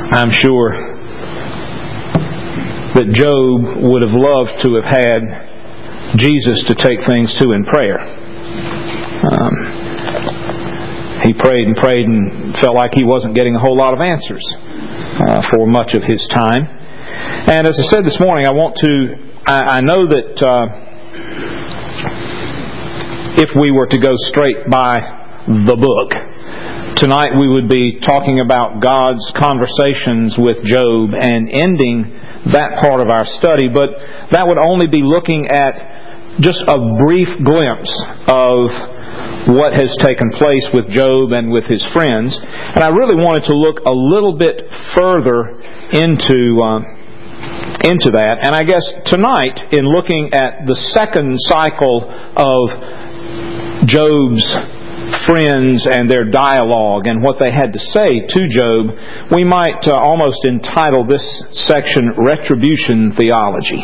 I'm sure that Job would have loved to have had Jesus to take things to in prayer. He prayed and felt like he wasn't getting a whole lot of answers for much of his time. And as I said this morning, I know that if we were to go straight by the book, tonight we would be talking about God's conversations with Job and ending that part of our study, but that would only be looking at just a brief glimpse of what has taken place with Job and with his friends. And I really wanted to look a little bit further into that. And I guess tonight, in looking at the second cycle of Job's friends and their dialogue and what they had to say to Job, we might almost entitle this section Retribution Theology,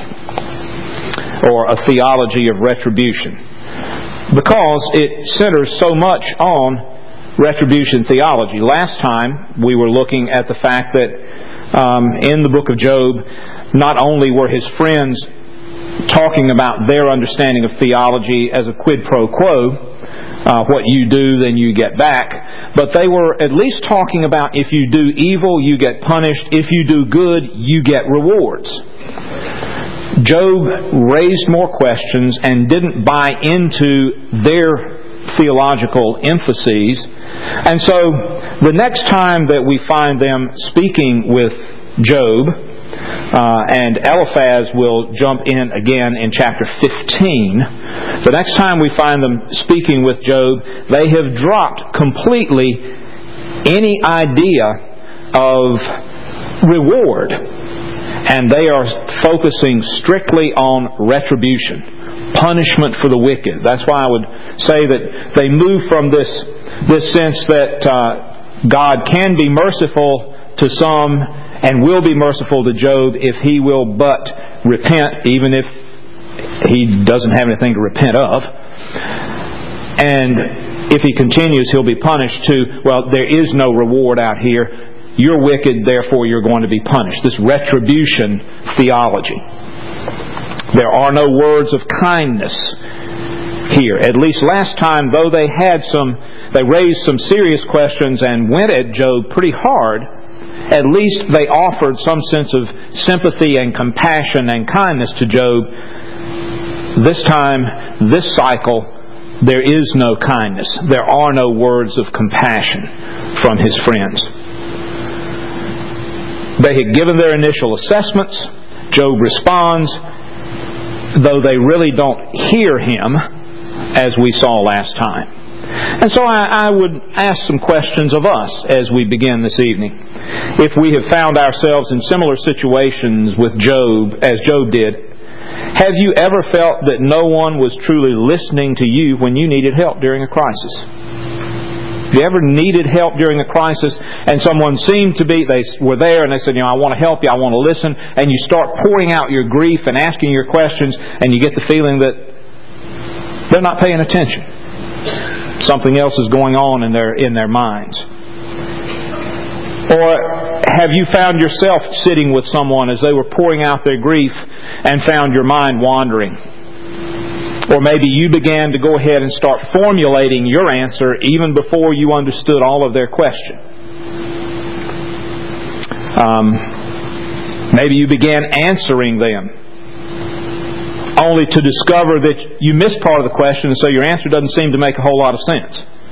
or a theology of retribution, because it centers so much on retribution theology. Last time we were looking at the fact that in the book of Job, not only were his friends talking about their understanding of theology as a quid pro quo, what you do, then you get back. But they were at least talking about if you do evil, you get punished. If you do good, you get rewards. Job raised more questions and didn't buy into their theological emphases. And so the next time that we find them speaking with Job, and Eliphaz will jump in again in chapter 15. The next time we find them speaking with Job, they have dropped completely any idea of reward. And they are focusing strictly on retribution, punishment for the wicked. That's why I would say that they move from this sense that God can be merciful to some and will be merciful to Job if he will but repent, even if he doesn't have anything to repent of. And if he continues, he'll be punished too. Well, there is no reward out here. You're wicked, therefore you're going to be punished. This retribution theology. There are no words of kindness here. At least last time, though they raised some serious questions and went at Job pretty hard, at least they offered some sense of sympathy and compassion and kindness to Job. This time, this cycle, there is no kindness. There are no words of compassion from his friends. They had given their initial assessments. Job responds, though they really don't hear him, as we saw last time. And so I would ask some questions of us as we begin this evening. If we have found ourselves in similar situations with Job, as Job did, have you ever felt that no one was truly listening to you when you needed help during a crisis? Have you ever needed help during a crisis and someone seemed to be, they were there and they said, I want to help you, I want to listen, and you start pouring out your grief and asking your questions and you get the feeling that they're not paying attention. Something else is going on in their minds. Or have you found yourself sitting with someone as they were pouring out their grief and found your mind wandering? Or maybe you began to go ahead and start formulating your answer even before you understood all of their question. Maybe you began answering them, only to discover that you missed part of the question, and so your answer doesn't seem to make a whole lot of sense.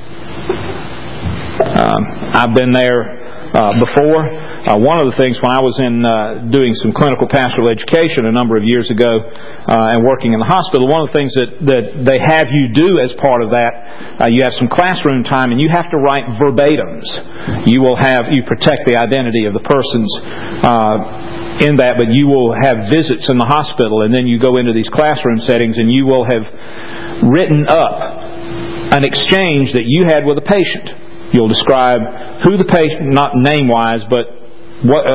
I've been there before. One of the things when I was doing some clinical pastoral education a number of years ago and working in the hospital, one of the things that they have you do as part of that, you have some classroom time and you have to write verbatims. You protect the identity of the persons in that, but you will have visits in the hospital, and then you go into these classroom settings and you will have written up an exchange that you had with a patient. You'll describe who the patient, not name-wise, but what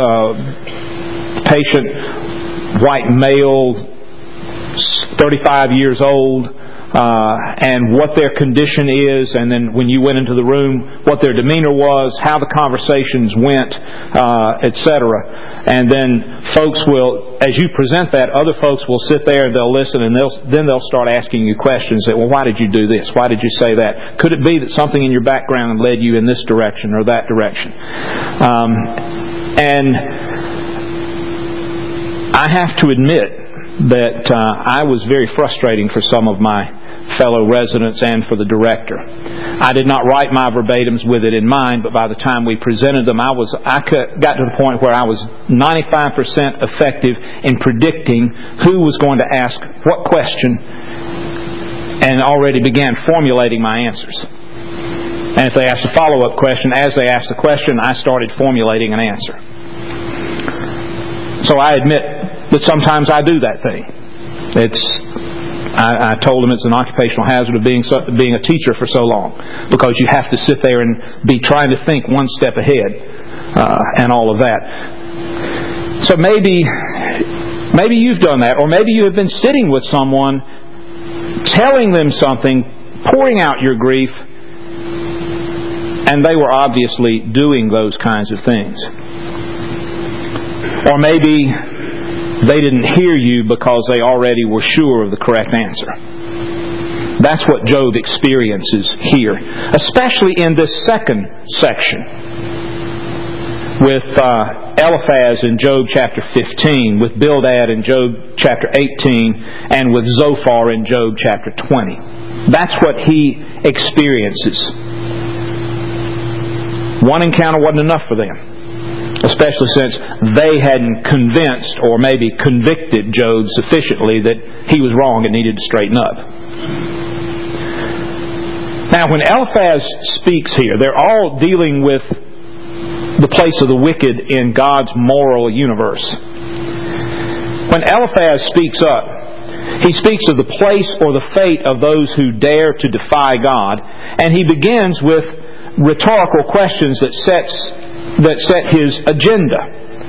patient, white male, 35 years old, and what their condition is, and then when you went into the room, what their demeanor was, how the conversations went, etc. And then folks will, as you present that, other folks will sit there and they'll listen, and they'll start asking you questions. That, well, why did you do this? Why did you say that? Could it be that something in your background led you in this direction or that direction? And I have to admit that I was very frustrating for some of my fellow residents and for the director. I did not write my verbatims with it in mind, but by the time we presented them, I got to the point where I was 95% effective in predicting who was going to ask what question, and already began formulating my answers. And if they asked a follow-up question, as they asked the question, I started formulating an answer. So I admit that sometimes I do that thing. I told them it's an occupational hazard of being a teacher for so long, because you have to sit there and be trying to think one step ahead and all of that. So maybe you've done that, or maybe you have been sitting with someone, telling them something, pouring out your grief, and they were obviously doing those kinds of things. Or maybe they didn't hear you because they already were sure of the correct answer. That's what Job experiences here, especially in this second section with Eliphaz in Job chapter 15, with Bildad in Job chapter 18, and with Zophar in Job chapter 20. That's what he experiences. One encounter wasn't enough for them, especially since they hadn't convinced or maybe convicted Job sufficiently that he was wrong and needed to straighten up. Now, when Eliphaz speaks here, they're all dealing with the place of the wicked in God's moral universe. When Eliphaz speaks up, he speaks of the place or the fate of those who dare to defy God, and he begins with rhetorical questions that set his agenda.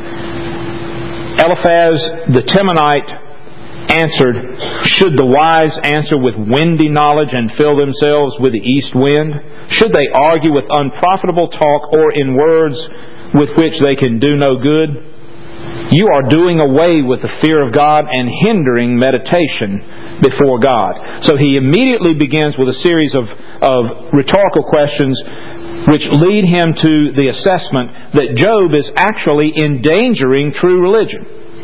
Eliphaz the Temanite answered, "Should the wise answer with windy knowledge and fill themselves with the east wind? Should they argue with unprofitable talk, or in words with which they can do no good? You are doing away with the fear of God and hindering meditation before God." So he immediately begins with a series of rhetorical questions which lead him to the assessment that Job is actually endangering true religion.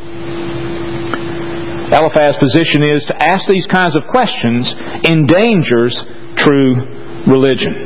Eliphaz's position is to ask these kinds of questions endangers true religion.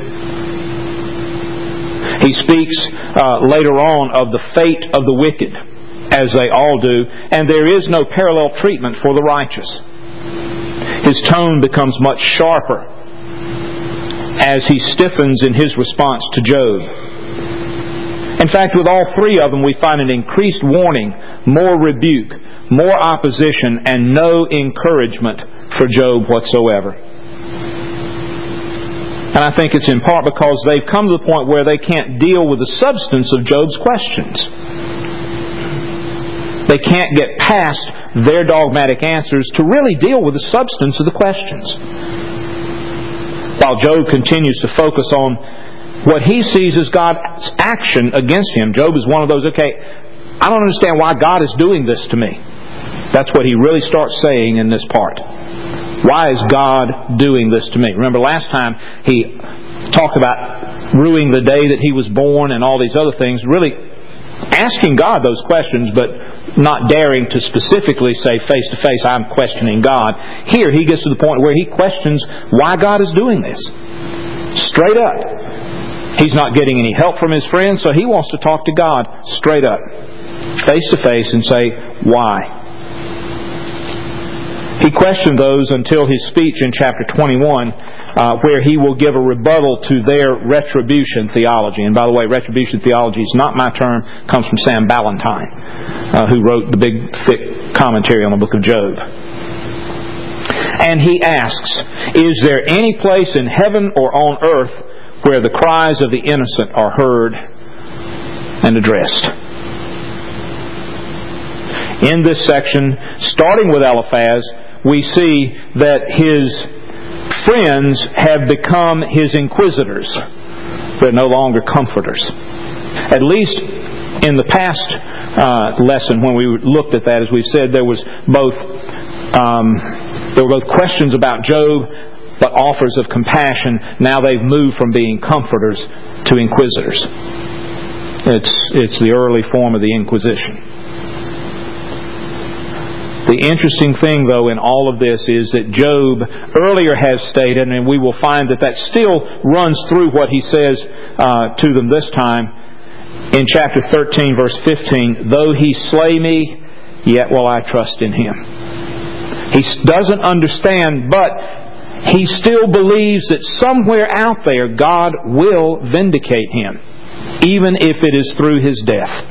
He speaks later on of the fate of the wicked, as they all do, and there is no parallel treatment for the righteous. His tone becomes much sharper as he stiffens in his response to Job. In fact, with all three of them, we find an increased warning, more rebuke, more opposition, and no encouragement for Job whatsoever. And I think it's in part because they've come to the point where they can't deal with the substance of Job's questions. They can't get past their dogmatic answers to really deal with the substance of the questions. While Job continues to focus on what he sees as God's action against him. Job is one of those, I don't understand why God is doing this to me. That's what he really starts saying in this part. Why is God doing this to me? Remember last time he talked about ruining the day that he was born and all these other things, really asking God those questions, but not daring to specifically say face to face, I'm questioning God. Here he gets to the point where he questions why God is doing this. Straight up. He's not getting any help from his friends, so he wants to talk to God straight up, face to face, and say, why? He questioned those until his speech in chapter 21, where he will give a rebuttal to their retribution theology. And by the way, retribution theology is not my term, it comes from Sam Ballantyne, who wrote the big, thick commentary on the book of Job. And he asks, is there any place in heaven or on earth where the cries of the innocent are heard and addressed? In this section, starting with Eliphaz, we see that his friends have become his inquisitors. They're no longer comforters. At least in the past lesson, when we looked at that, as we've said, there were both questions about Job, but offers of compassion. Now they've moved from being comforters to inquisitors. It's the early form of the Inquisition. The interesting thing, though, in all of this is that Job earlier has stated, and we will find that still runs through what he says to them this time, in chapter 13, verse 15, "Though he slay me, yet will I trust in him." He doesn't understand, but he still believes that somewhere out there God will vindicate him, even if it is through his death.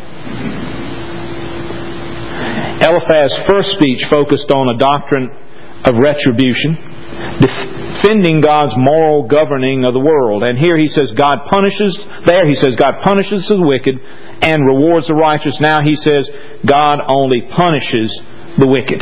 Eliphaz's first speech focused on a doctrine of retribution, defending God's moral governing of the world. And here he says God punishes, God punishes the wicked and rewards the righteous. Now he says God only punishes the wicked.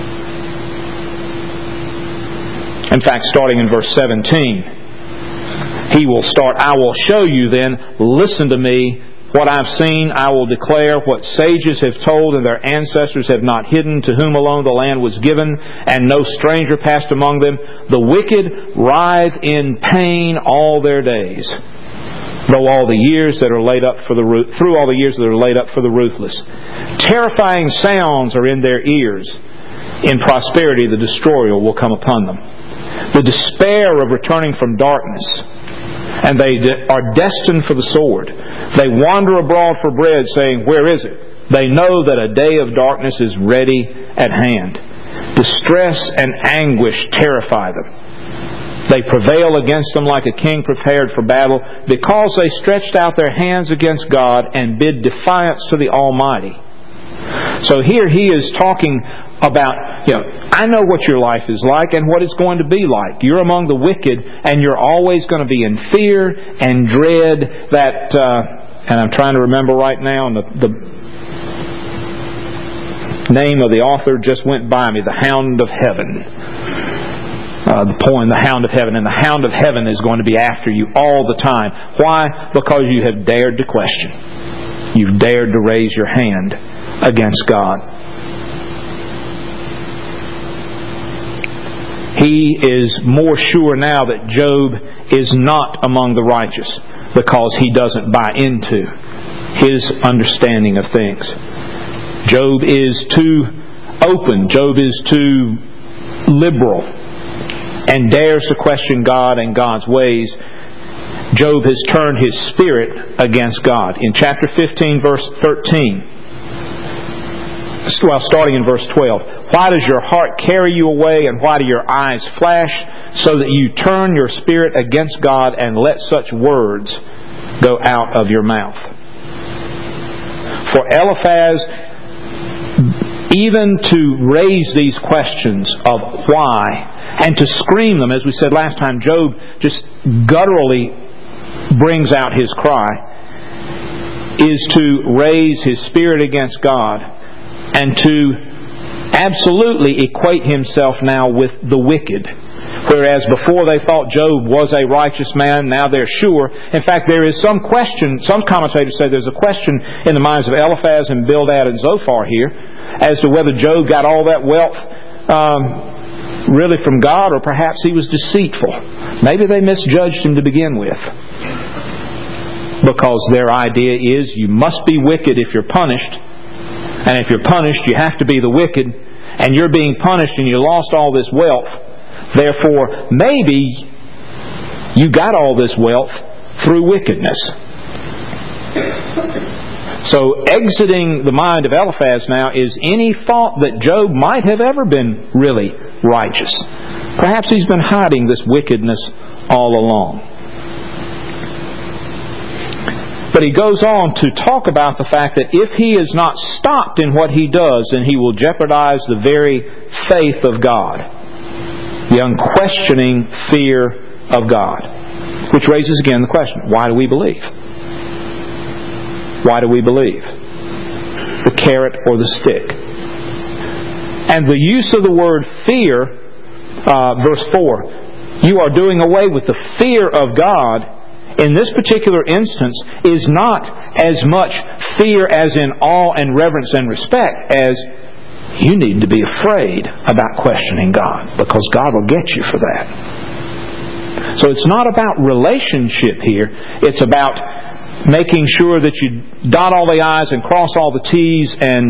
In fact, starting in verse 17, he will start, "I will show you then, listen to me, what I've seen I will declare, what sages have told and their ancestors have not hidden, to whom alone the land was given, and no stranger passed among them. The wicked writhe in pain all their days, through all the years that are laid up for the ruthless. Terrifying sounds are in their ears. In prosperity the destroyer will come upon them. The despair of returning from darkness, and they are destined for the sword. They wander abroad for bread, saying, where is it? They know that a day of darkness is ready at hand. Distress and anguish terrify them. They prevail against them like a king prepared for battle, because they stretched out their hands against God and bid defiance to the Almighty." So here he is talking about, I know what your life is like and what it's going to be like. You're among the wicked, and you're always going to be in fear and dread that, and I'm trying to remember right now, and the name of the author just went by me, The Hound of Heaven. The poem, The Hound of Heaven. And the Hound of Heaven is going to be after you all the time. Why? Because you have dared to question. You've dared to raise your hand against God. He is more sure now that Job is not among the righteous, because he doesn't buy into his understanding of things. Job is too open. Job is too liberal, and dares to question God and God's ways. Job has turned his spirit against God. In chapter 15, verse 13, starting in verse 12, "Why does your heart carry you away, and why do your eyes flash, so that you turn your spirit against God and let such words go out of your mouth?" For Eliphaz, even to raise these questions of why, and to scream them, as we said last time, Job just gutturally brings out his cry, is to raise his spirit against God and to absolutely equate himself now with the wicked. Whereas before they thought Job was a righteous man, now they're sure. In fact, there is some question, some commentators say there's a question in the minds of Eliphaz and Bildad and Zophar here, as to whether Job got all that wealth really from God, or perhaps he was deceitful. Maybe they misjudged him to begin with. Because their idea is you must be wicked if you're punished. And if you're punished, you have to be the wicked. And you're being punished and you lost all this wealth. Therefore, maybe you got all this wealth through wickedness. So exiting the mind of Eliphaz now is any thought that Job might have ever been really righteous. Perhaps he's been hiding this wickedness all along. But he goes on to talk about the fact that if he is not stopped in what he does, then he will jeopardize the very faith of God. The unquestioning fear of God. Which raises again the question, why do we believe? Why do we believe? The carrot or the stick? And the use of the word fear, verse 4, you are doing away with the fear of God in this particular instance is not as much fear as in awe and reverence and respect as you need to be afraid about questioning God, because God will get you for that. So it's not about relationship here. It's about making sure that you dot all the I's and cross all the T's and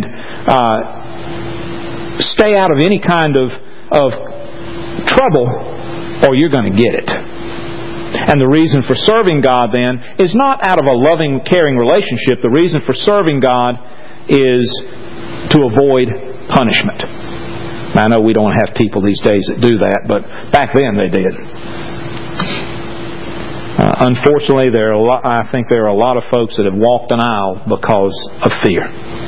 stay out of any kind of trouble, or you're going to get it. And the reason for serving God then is not out of a loving, caring relationship. The reason for serving God is to avoid punishment. Now, I know we don't have people these days that do that, but back then they did. Unfortunately, I think there are a lot of folks that have walked an aisle because of fear.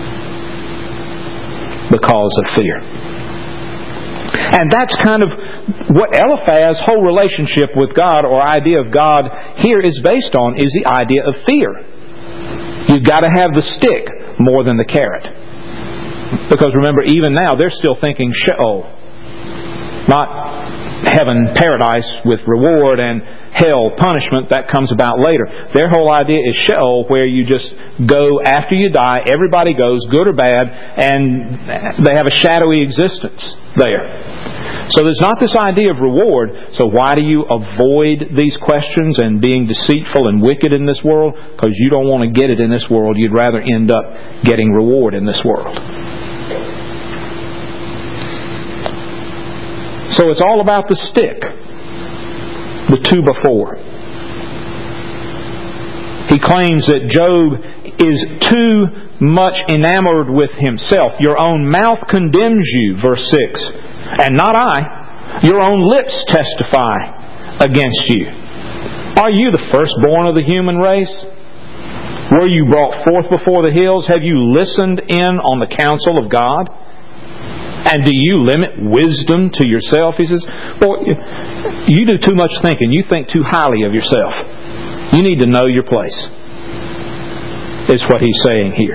Because of fear. And that's kind of what Eliphaz's whole relationship with God, or idea of God here, is based on, is the idea of fear. You've got to have the stick more than the carrot. Because remember, even now, they're still thinking Sheol. Not heaven, paradise with reward, and hell, punishment. That comes about later. Their whole idea is Sheol, where you just go after you die. Everybody goes, good or bad, and they have a shadowy existence there. So there's not this idea of reward. So why do you avoid these questions and being deceitful and wicked in this world? Because you don't want to get it in this world. You'd rather end up getting reward in this world. So it's all about the stick. The 2 before. He claims that Job is too much enamored with himself. Your own mouth condemns you, verse 6. And not I. Your own lips testify against you. Are you the firstborn of the human race? Were you brought forth before the hills? Have you listened in on the counsel of God? And do you limit wisdom to yourself? He says, boy, you do too much thinking. You think too highly of yourself. You need to know your place. Is what he's saying here.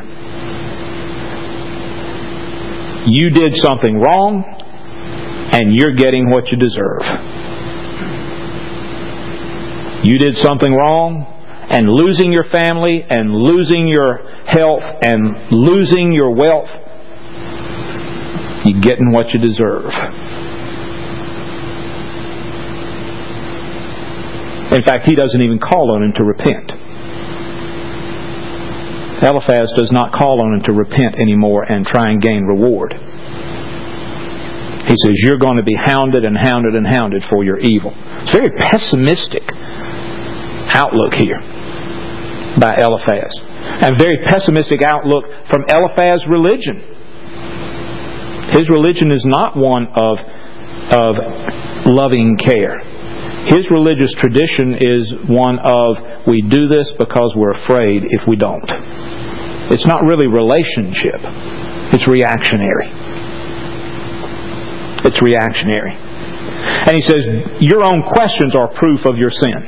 You did something wrong, and you're getting what you deserve. You did something wrong, and losing your family, and losing your health, and losing your wealth, you're getting what you deserve. In fact, he doesn't even call on him to repent. Eliphaz does not call on him to repent anymore and try and gain reward. He says, you're going to be hounded and hounded and hounded for your evil. It's a very pessimistic outlook here by Eliphaz. And a very pessimistic outlook from Eliphaz's religion. His religion is not one of loving care. His religious tradition is one of, we do this because we're afraid if we don't. It's not really relationship. It's reactionary. It's reactionary. And he says, your own questions are proof of your sin.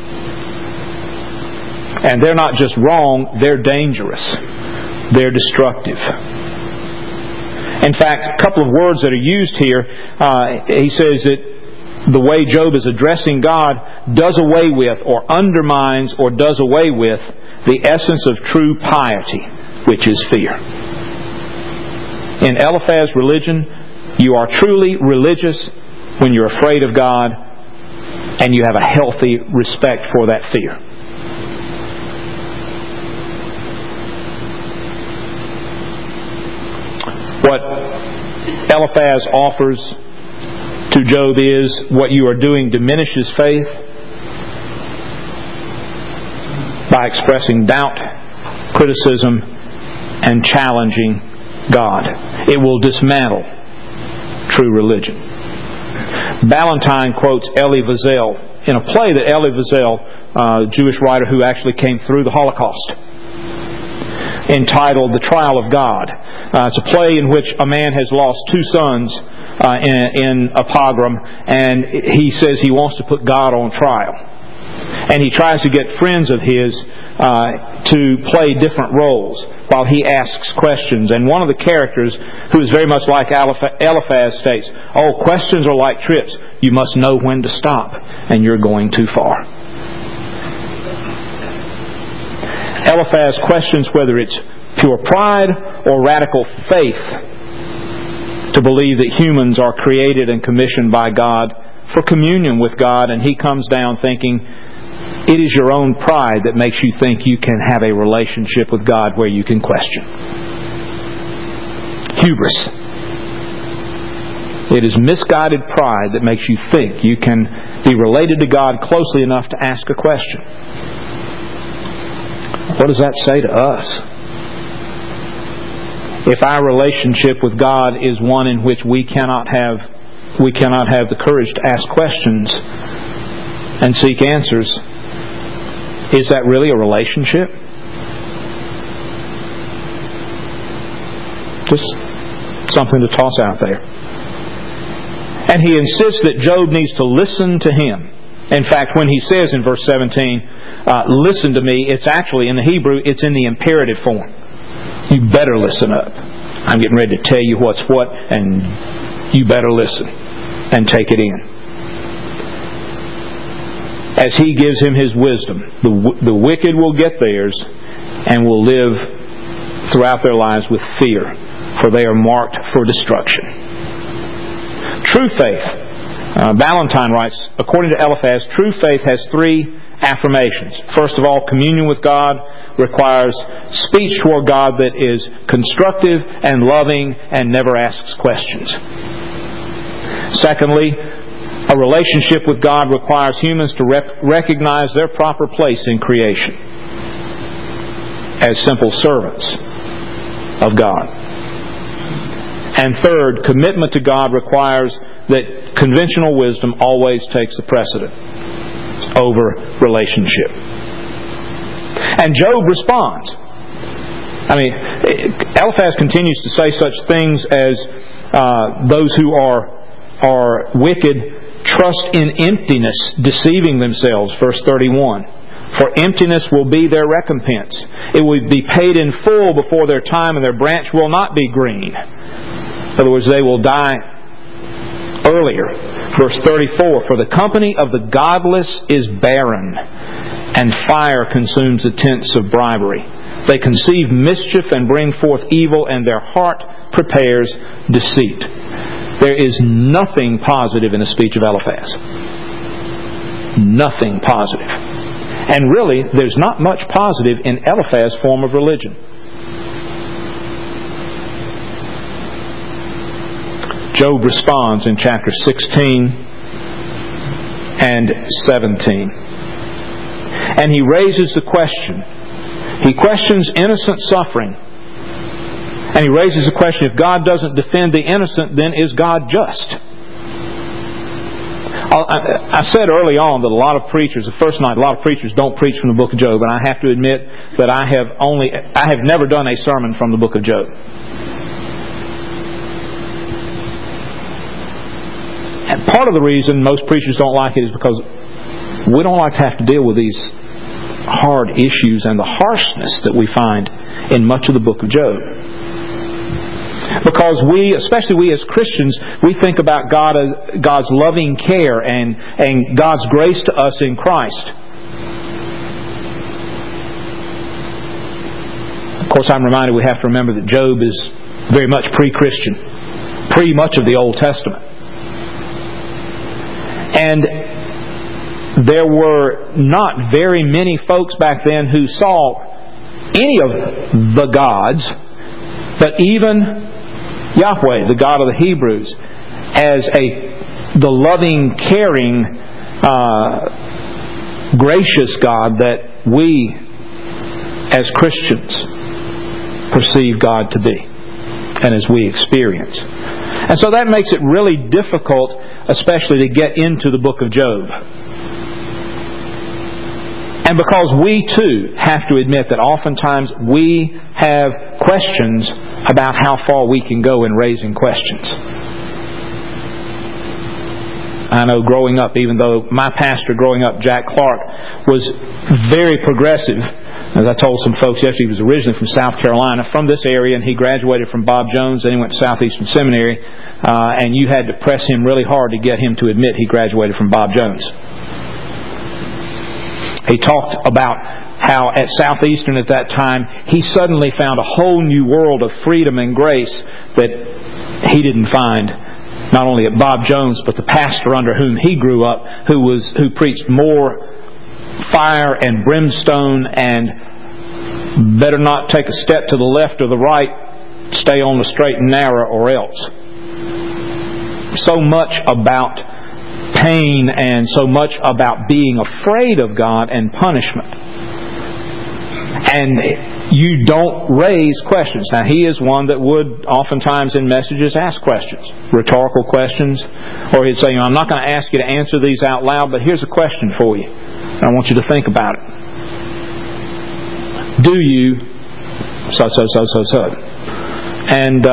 And they're not just wrong, they're dangerous. They're destructive. In fact, a couple of words that are used here, he says that the way Job is addressing God does away with, or undermines, or does away with the essence of true piety, which is fear. In Eliphaz's religion, you are truly religious when you're afraid of God and you have a healthy respect for that fear. What Eliphaz offers to Job is, what you are doing diminishes faith by expressing doubt, criticism, and challenging God. It will dismantle true religion. Ballantyne quotes Elie Wiesel in a play that Elie Wiesel, a Jewish writer who actually came through the Holocaust, entitled The Trial of God. It's a play in which a man has lost 2 sons in a pogrom, and he says he wants to put God on trial. And he tries to get friends of his to play different roles while he asks questions. And one of the characters, who is very much like Eliphaz, states, "Oh, questions are like trips. You must know when to stop, and you're going too far." Eliphaz questions whether it's pure pride or radical faith to believe that humans are created and commissioned by God for communion with God, and he comes down thinking, it is your own pride that makes you think you can have a relationship with God where you can question. Hubris. It is misguided pride that makes you think you can be related to God closely enough to ask a question. What does that say to us? If our relationship with God is one in which we cannot have the courage to ask questions and seek answers, is that really a relationship? Just something to toss out there. And he insists that Job needs to listen to him. In fact, when he says in verse 17, listen to me, it's actually, in the Hebrew, it's in the imperative form. You better listen up. I'm getting ready to tell you what's what, and you better listen and take it in. As he gives him his wisdom, the wicked will get theirs and will live throughout their lives with fear, for they are marked for destruction. True faith, Valentine writes, according to Eliphaz, true faith has three affirmations. First of all, communion with God requires speech toward God that is constructive and loving and never asks questions. Secondly, a relationship with God requires humans to recognize their proper place in creation as simple servants of God. And third, commitment to God requires that conventional wisdom always takes the precedent over relationship. And Job responds. Eliphaz continues to say such things as those who are wicked trust in emptiness, deceiving themselves, verse 31. For emptiness will be their recompense. It will be paid in full before their time, and their branch will not be green. In other words, they will die earlier. Verse 34, for the company of the godless is barren, and fire consumes the tents of bribery. They conceive mischief and bring forth evil, and their heart prepares deceit. There is nothing positive in the speech of Eliphaz. Nothing positive. And really, there's not much positive in Eliphaz's form of religion. Job responds in chapter 16 and 17. And he raises the question. He questions innocent suffering. And he raises the question, if God doesn't defend the innocent, then is God just? I said early on that a lot of preachers, the first night, a lot of preachers don't preach from the book of Job. And I have to admit that I have never done a sermon from the book of Job. And part of the reason most preachers don't like it is because we don't like to have to deal with these hard issues and the harshness that we find in much of the book of Job. Because especially we as Christians, we think about God's loving care and God's grace to us in Christ. Of course, I'm reminded we have to remember that Job is very much pre-Christian, much of the Old Testament. And there were not very many folks back then who saw any of the gods, but even Yahweh, the God of the Hebrews, as the loving, caring, gracious God that we as Christians perceive God to be and as we experience. And so that makes it really difficult, especially to get into the book of Job. And because we too have to admit that oftentimes we have questions about how far we can go in raising questions. I know growing up, even though my pastor growing up, Jack Clark, was very progressive. As I told some folks yesterday, he was originally from South Carolina, from this area, and he graduated from Bob Jones, and he went to Southeastern Seminary, and you had to press him really hard to get him to admit he graduated from Bob Jones. He talked about how at Southeastern at that time, he suddenly found a whole new world of freedom and grace that he didn't find not only at Bob Jones, but the pastor under whom he grew up, who preached more fire and brimstone and better not take a step to the left or the right, stay on the straight and narrow or else. So much about pain and so much about being afraid of God and punishment. And you don't raise questions. Now, he is one that would oftentimes in messages ask questions, rhetorical questions, or he'd say, I'm not going to ask you to answer these out loud, but here's a question for you. I want you to think about it. Do you so? And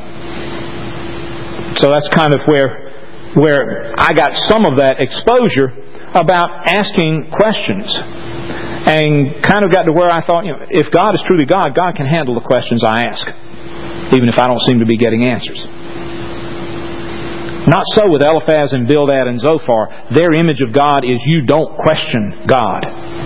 so that's kind of where I got some of that exposure about asking questions. And kind of got to where I thought, if God is truly God, God can handle the questions I ask, even if I don't seem to be getting answers. Not so with Eliphaz and Bildad and Zophar. Their image of God is you don't question God.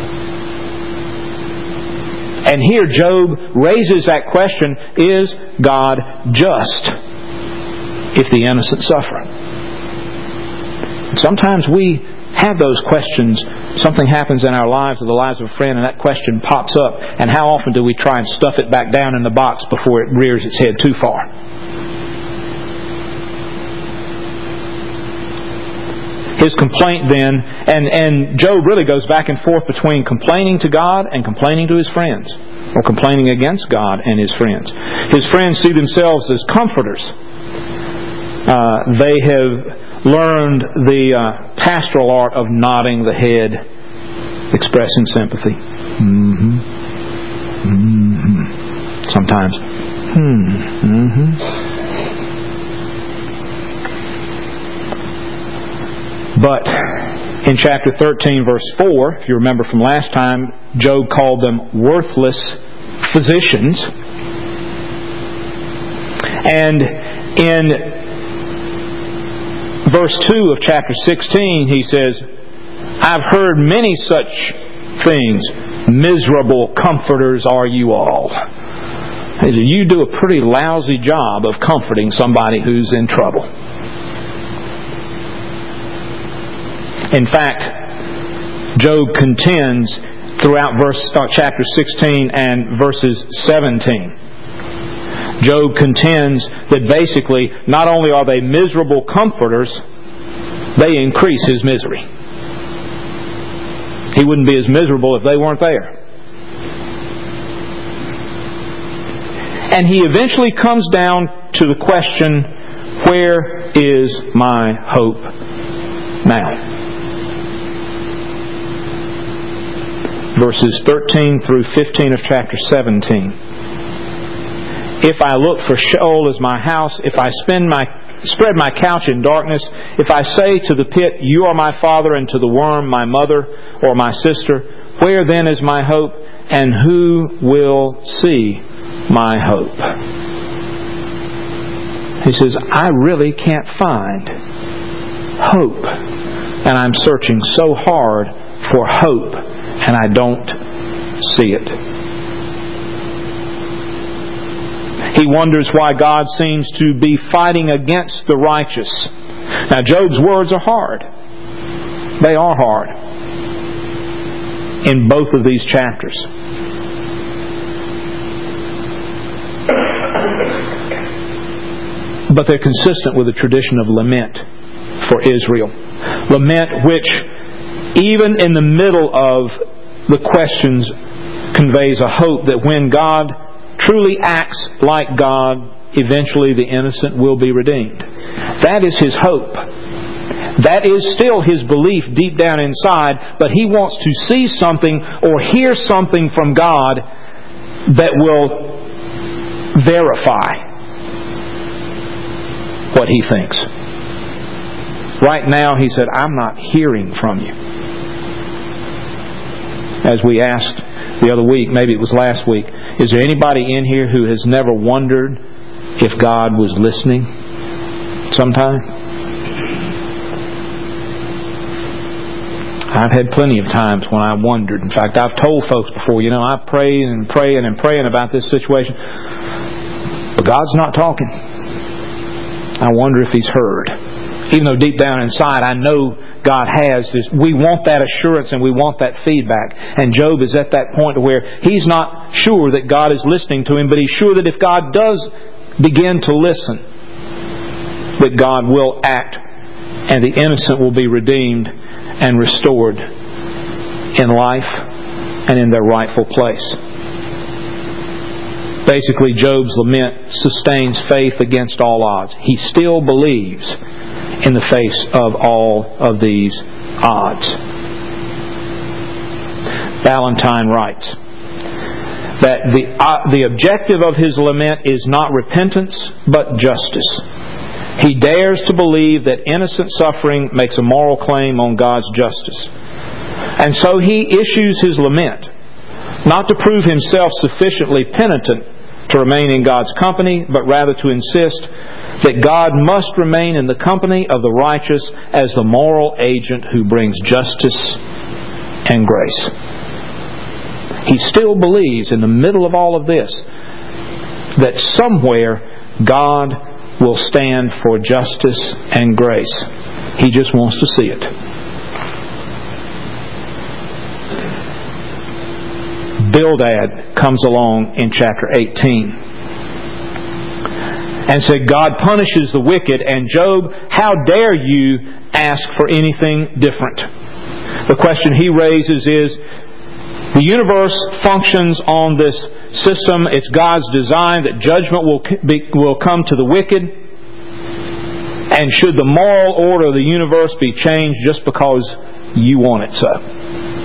And here Job raises that question, is God just if the innocent suffer? Sometimes we have those questions. Something happens in our lives or the lives of a friend and that question pops up. And how often do we try and stuff it back down in the box before it rears its head too far? His complaint then, and Job really goes back and forth between complaining to God and complaining to his friends, or complaining against God and his friends. His friends see themselves as comforters. They have learned the pastoral art of nodding the head, expressing sympathy. Mm-hmm. Mm-hmm. Sometimes. Mm-hmm. But in chapter 13, verse 4, if you remember from last time, Job called them worthless physicians. And in verse 2 of chapter 16, he says, I've heard many such things. Miserable comforters are you all. He said, you do a pretty lousy job of comforting somebody who's in trouble. In fact, Job contends throughout chapter 16 and verses 17. Job contends that basically, not only are they miserable comforters, they increase his misery. He wouldn't be as miserable if they weren't there. And he eventually comes down to the question, where is my hope now? Verses 13 through 15 of chapter 17. If I look for Sheol as my house, if I spread my couch in darkness, if I say to the pit, you are my father, and to the worm, my mother or my sister, where then is my hope, and who will see my hope? He says, I really can't find hope. And I'm searching so hard for hope, and I don't see it. He wonders why God seems to be fighting against the righteous. Now, Job's words are hard. They are hard in both of these chapters. But they're consistent with the tradition of lament for Israel. Lament which, even in the middle of the questions, conveys a hope that when God truly acts like God, eventually the innocent will be redeemed. That is his hope. That is still his belief deep down inside, but he wants to see something or hear something from God that will verify what he thinks. Right now, he said, I'm not hearing from you. As we asked the other week, maybe it was last week, is there anybody in here who has never wondered if God was listening sometime? I've had plenty of times when I wondered. In fact, I've told folks before, I pray and praying and praying about this situation, but God's not talking. I wonder if He's heard. Even though deep down inside I know God has this. We want that assurance and we want that feedback. And Job is at that point where he's not sure that God is listening to him, but he's sure that if God does begin to listen, that God will act and the innocent will be redeemed and restored in life and in their rightful place. Basically, Job's lament sustains faith against all odds. He still believes in the face of all of these odds. Ballantyne writes that the objective of his lament is not repentance, but justice. He dares to believe that innocent suffering makes a moral claim on God's justice. And so he issues his lament, not to prove himself sufficiently penitent to remain in God's company, but rather to insist that God must remain in the company of the righteous as the moral agent who brings justice and grace. He still believes in the middle of all of this that somewhere God will stand for justice and grace. He just wants to see it. Bildad comes along in chapter 18 and said, God punishes the wicked, and Job, how dare you ask for anything different? The question he raises is, the universe functions on this system. It's God's design that judgment will come to the wicked. And should the moral order of the universe be changed just because you want it so?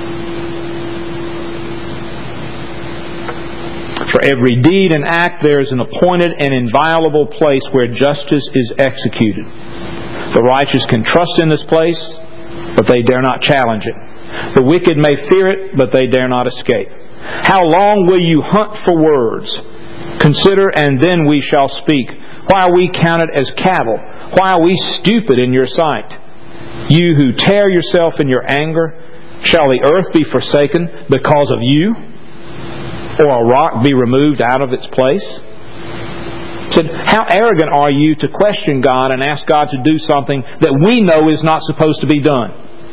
For every deed and act there is an appointed and inviolable place where justice is executed. The righteous can trust in this place, but they dare not challenge it. The wicked may fear it, but they dare not escape. How long will you hunt for words? Consider, and then we shall speak. Why are we counted as cattle? Why are we stupid in your sight? You who tear yourself in your anger, shall the earth be forsaken because of you? Or a rock be removed out of its place? He said, how arrogant are you to question God and ask God to do something that we know is not supposed to be done?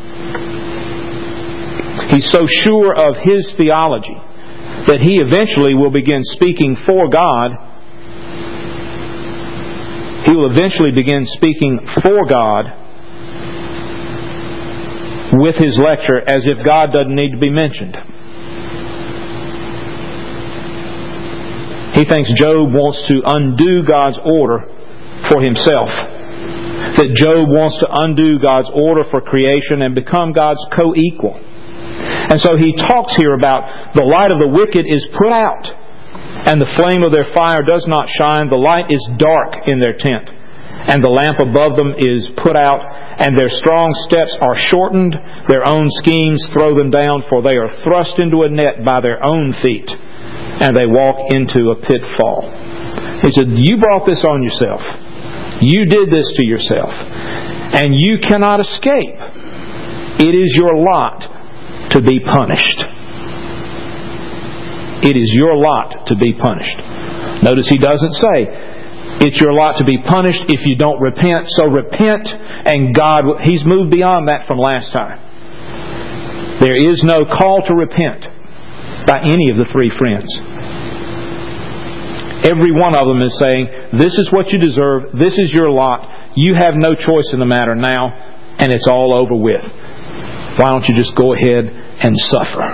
He's so sure of his theology that he eventually will begin speaking for God. He will eventually begin speaking for God with his lecture as if God doesn't need to be mentioned. He thinks Job wants to undo God's order for himself. That Job wants to undo God's order for creation and become God's co-equal. And so he talks here about the light of the wicked is put out, and the flame of their fire does not shine. The light is dark in their tent, and the lamp above them is put out, and their strong steps are shortened. Their own schemes throw them down, for they are thrust into a net by their own feet, and they walk into a pitfall. He said, you brought this on yourself. You did this to yourself. And you cannot escape. It is your lot to be punished. It is your lot to be punished. Notice he doesn't say, it's your lot to be punished if you don't repent. So repent, and God, He's moved beyond that from last time. There is no call to repent by any of the three friends. Every one of them is saying, this is what you deserve, this is your lot, you have no choice in the matter now, and it's all over with. Why don't you just go ahead and suffer?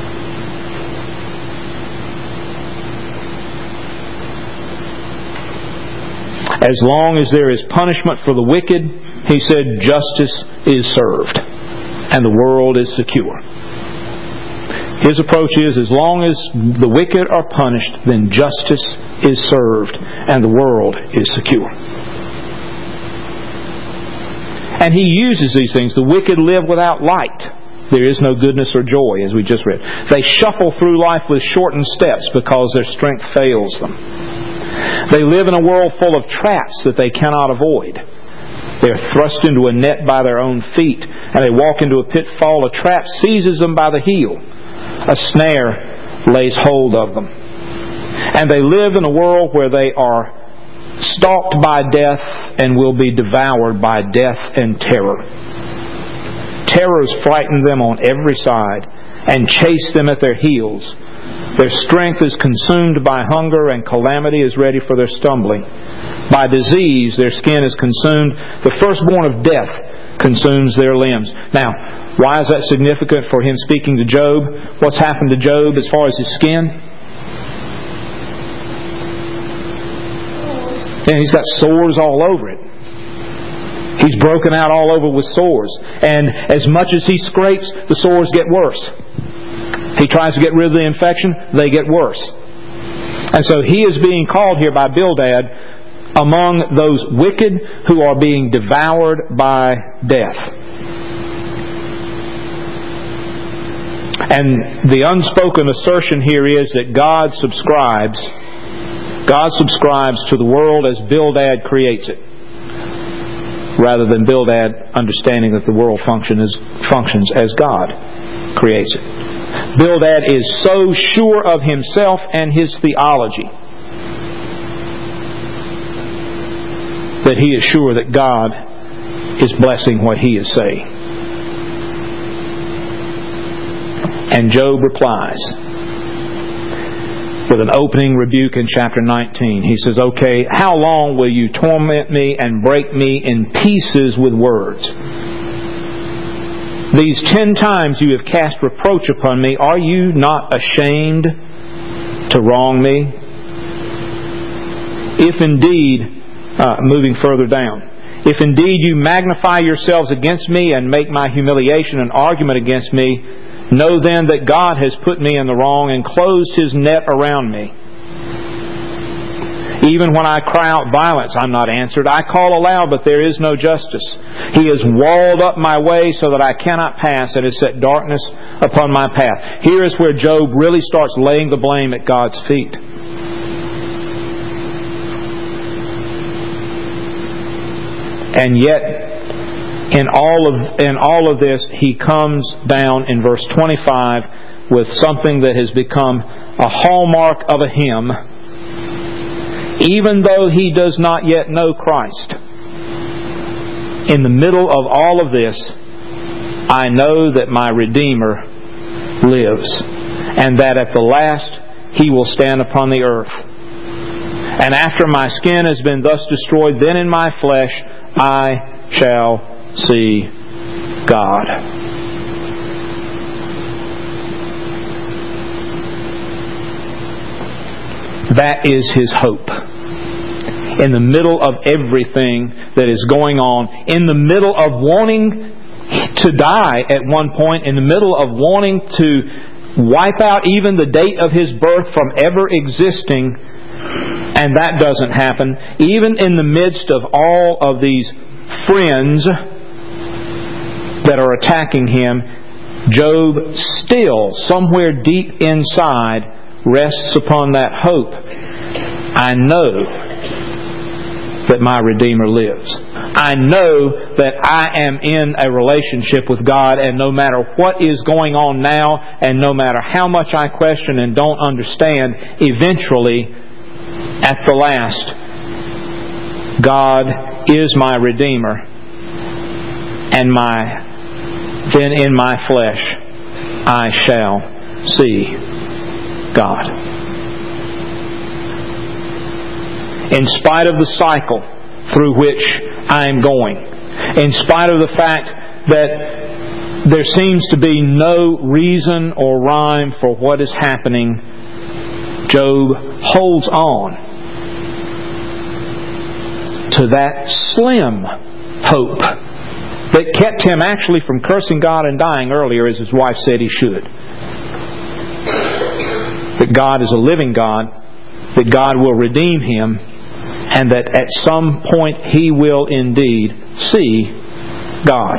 As long as there is punishment for the wicked, he said, justice is served, and the world is secure. His approach is, as long as the wicked are punished, then justice is served and the world is secure. And He uses these things. The wicked live without light. There is no goodness or joy, as we just read. They shuffle through life with shortened steps because their strength fails them. They live in a world full of traps that they cannot avoid. They are thrust into a net by their own feet, and they walk into a pitfall. A trap seizes them by the heel. A snare lays hold of them. And they live in a world where they are stalked by death and will be devoured by death and terror. Terrors frighten them on every side and chase them at their heels. Their strength is consumed by hunger, and calamity is ready for their stumbling. By disease, their skin is consumed. The firstborn of death consumes their limbs. Now, why is that significant for him speaking to Job? What's happened to Job as far as his skin? And he's got sores all over it. He's broken out all over with sores. And as much as he scrapes, the sores get worse. He tries to get rid of the infection, they get worse. And so he is being called here by Bildad among those wicked who are being devoured by death. And the unspoken assertion here is that God subscribes to the world as Bildad creates it, rather than Bildad understanding that the world functions as God creates it. Bildad is so sure of himself and his theology that he is sure that God is blessing what he is saying. And Job replies with an opening rebuke in chapter 19. He says, "Okay, how long will you torment me and break me in pieces with words? These 10 times you have cast reproach upon me. Are you not ashamed to wrong me? If indeed," moving further down, "if indeed you magnify yourselves against me and make my humiliation an argument against me, know then that God has put me in the wrong and closed His net around me. Even when I cry out violence, I'm not answered. I call aloud, but there is no justice. He has walled up my way so that I cannot pass, and has set darkness upon my path." Here is where Job really starts laying the blame at God's feet. And yet, in all of this, he comes down in verse 25 with something that has become a hallmark of a hymn. Even though he does not yet know Christ, in the middle of all of this, I know that my Redeemer lives, and that at the last He will stand upon the earth. And after my skin has been thus destroyed, then in my flesh I shall see God. That is his hope. In the middle of everything that is going on, in the middle of wanting to die at one point, in the middle of wanting to wipe out even the date of his birth from ever existing, and that doesn't happen, even in the midst of all of these friends that are attacking him, Job still, somewhere deep inside, rests upon that hope. I know that my Redeemer lives. I know that I am in a relationship with God, and no matter what is going on now, and no matter how much I question and don't understand, eventually, at the last, God is my Redeemer, and then in my flesh I shall see God. In spite of the cycle through which I am going, in spite of the fact that there seems to be no reason or rhyme for what is happening, Job holds on to that slim hope that kept him actually from cursing God and dying earlier, as his wife said he should. That God is a living God, that God will redeem him, and that at some point he will indeed see God.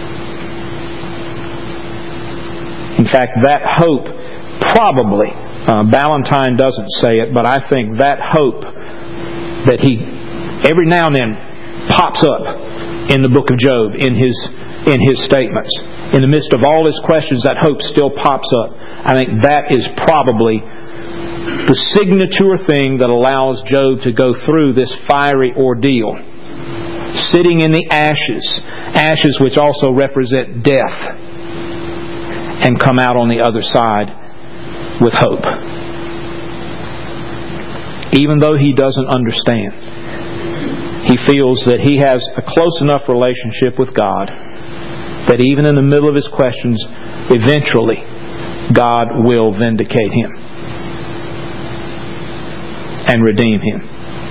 In fact, that hope probably, Ballantyne doesn't say it, but I think that hope that he every now and then pops up in the book of Job, in his statements. In the midst of all his questions, that hope still pops up. I think that is probably the signature thing that allows Job to go through this fiery ordeal. Sitting in the ashes which also represent death, and come out on the other side with hope. Even though he doesn't understand, he feels that he has a close enough relationship with God that even in the middle of his questions, eventually God will vindicate him and redeem him.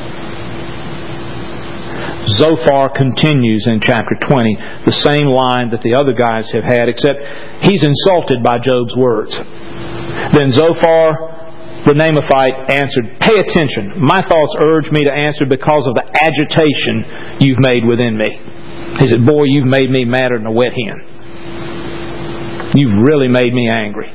Zophar continues in chapter 20, the same line that the other guys have had, except he's insulted by Job's words. Then Zophar the Naamathite answered, "Pay attention. My thoughts urge me to answer because of the agitation you've made within me." He said, "Boy, you've made me madder than a wet hen. You've really made me angry."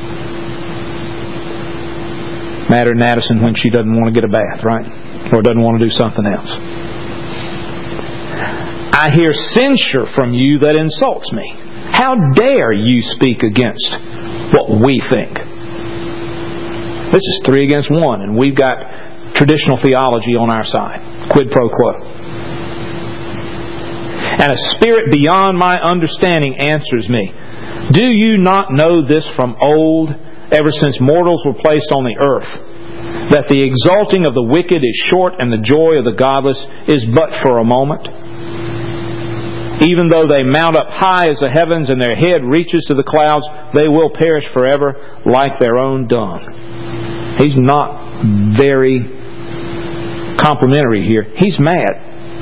Madder than Addison when she doesn't want to get a bath, right? Or doesn't want to do something else. "I hear censure from you that insults me. How dare you speak against what we think?" This is 3 against 1, and we've got traditional theology on our side. Quid pro quo. "And a spirit beyond my understanding answers me. Do you not know this from old, ever since mortals were placed on the earth, that the exalting of the wicked is short and the joy of the godless is but for a moment? Even though they mount up high as the heavens and their head reaches to the clouds, they will perish forever like their own dung." He's not very complimentary here. He's mad.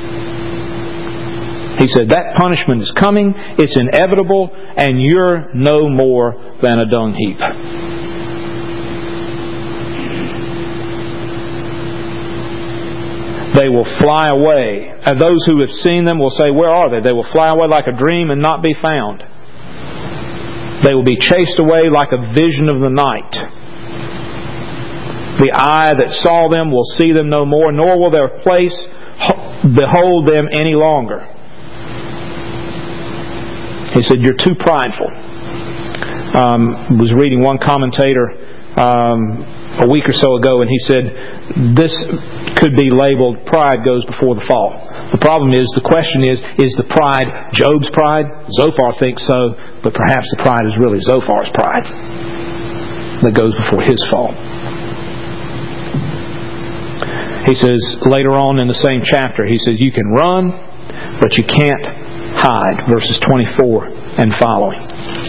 He said, that punishment is coming, it's inevitable, and you're no more than a dung heap. They will fly away. And those who have seen them will say, "Where are they?" They will fly away like a dream and not be found. They will be chased away like a vision of the night. The eye that saw them will see them no more, nor will their place behold them any longer. He said, "You're too prideful." I was reading one commentator a week or so ago, and he said, this could be labeled, "Pride goes before the fall." The problem is, the question is the pride Job's pride? Zophar thinks so, but perhaps the pride is really Zophar's pride that goes before his fall. He says, later on in the same chapter, he says, "You can run, but you can't hide." Verses 24 and following.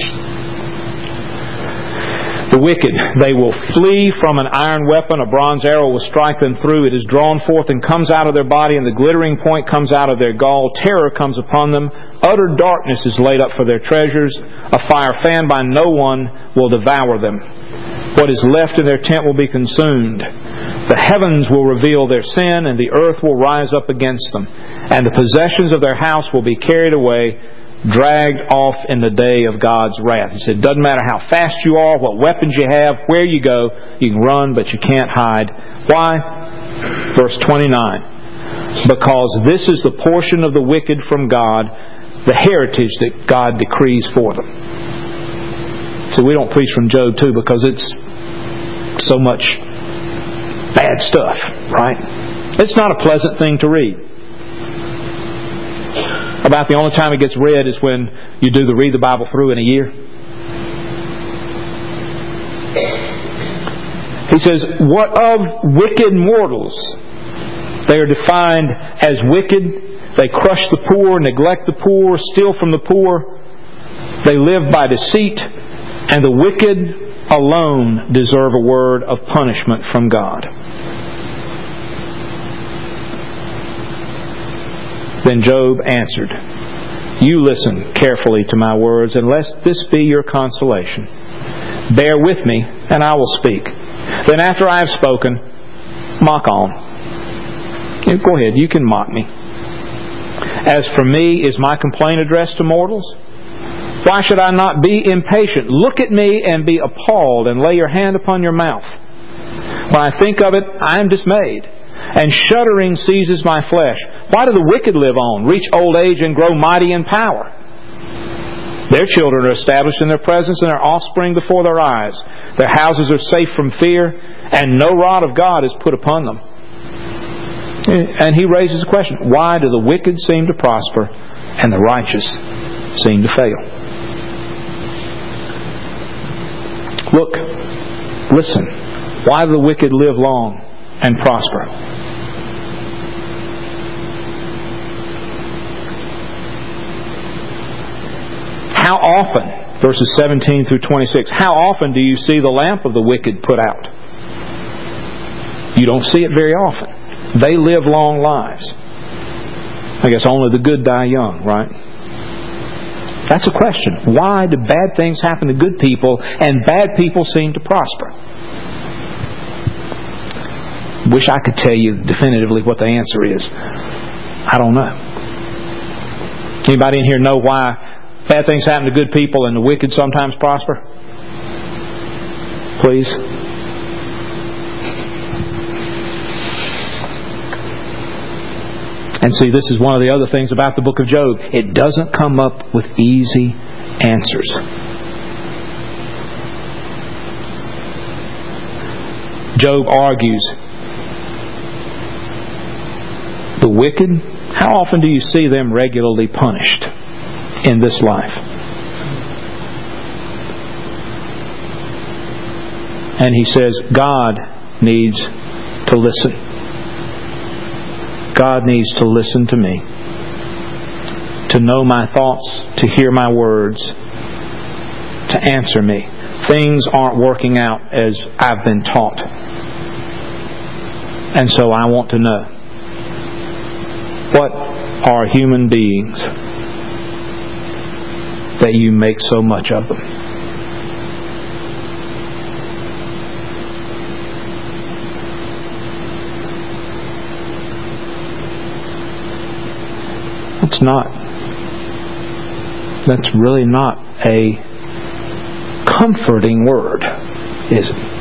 "The wicked, they will flee from an iron weapon. A bronze arrow will strike them through. It is drawn forth and comes out of their body, and the glittering point comes out of their gall. Terror comes upon them. Utter darkness is laid up for their treasures. A fire fanned by no one will devour them. What is left in their tent will be consumed. The heavens will reveal their sin, and the earth will rise up against them. And the possessions of their house will be carried away, dragged off in the day of God's wrath." He said, it doesn't matter how fast you are, what weapons you have, where you go, you can run, but you can't hide. Why? Verse 29. "Because this is the portion of the wicked from God, the heritage that God decrees for them." So we don't preach from Job 2 because it's so much bad stuff, right? It's not a pleasant thing to read. About the only time it gets read is when you do the read the Bible through in a year. He says, "What of wicked mortals? They are defined as wicked. They crush the poor, neglect the poor, steal from the poor. They live by deceit, and the wicked alone deserve a word of punishment from God." Then Job answered, "You listen carefully to my words, and lest this be your consolation. Bear with me, and I will speak. Then after I have spoken, mock on." Go ahead, you can mock me. As for me, is my complaint addressed to mortals? Why should I not be impatient? Look at me and be appalled, and lay your hand upon your mouth. When I think of it, I am dismayed, and shuddering seizes my flesh. Why do the wicked live on, reach old age, and grow mighty in power? Their children are established in their presence, and their offspring before their eyes. Their houses are safe from fear, and no rod of God is put upon them. And he raises the question, why do the wicked seem to prosper, and the righteous seem to fail? Look, listen. Why do the wicked live long and prosper? How often, verses 17 through 26, how often do you see the lamp of the wicked put out? You don't see it very often. They live long lives. I guess only the good die young, right? That's a question. Why do bad things happen to good people and bad people seem to prosper? Wish I could tell you definitively what the answer is. I don't know. Anybody in here know why bad things happen to good people and the wicked sometimes prosper? Please. And see, this is one of the other things about the book of Job. It doesn't come up with easy answers. Job argues, the wicked, how often do you see them regularly punished in this life? And he says, God needs to listen. God needs to listen to me, to know my thoughts, to hear my words, to answer me. Things aren't working out as I've been taught. And so I want to know, what are human beings that you make so much of them? That's really not a comforting word, is it?